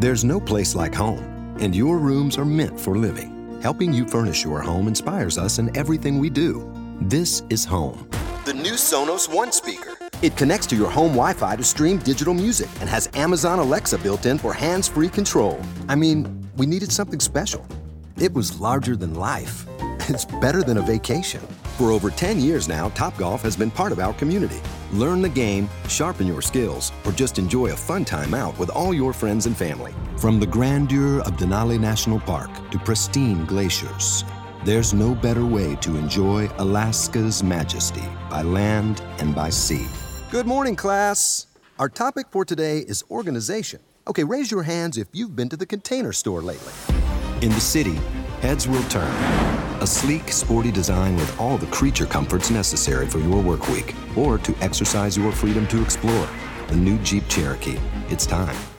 There's no place like home, and your rooms are meant for living. Helping you furnish your home inspires us in everything we do. This is home. The new Sonos One speaker. It connects to your home Wi-Fi to stream digital music and has Amazon Alexa built in for hands-free control. I mean, we needed something special. It was larger than life. It's better than a vacation. For over 10 years now, Topgolf has been part of our community. Learn the game, sharpen your skills, or just enjoy a fun time out with all your friends and family. From the grandeur of Denali National Park to pristine glaciers, there's no better way to enjoy Alaska's majesty by land and by sea. Good morning, class. Our topic for today is organization. Okay, raise your hands if you've been to the Container Store lately. In the city, heads will turn. A sleek, sporty design with all the creature comforts necessary for your work week, or to exercise your freedom to explore. The new Jeep Cherokee. It's time.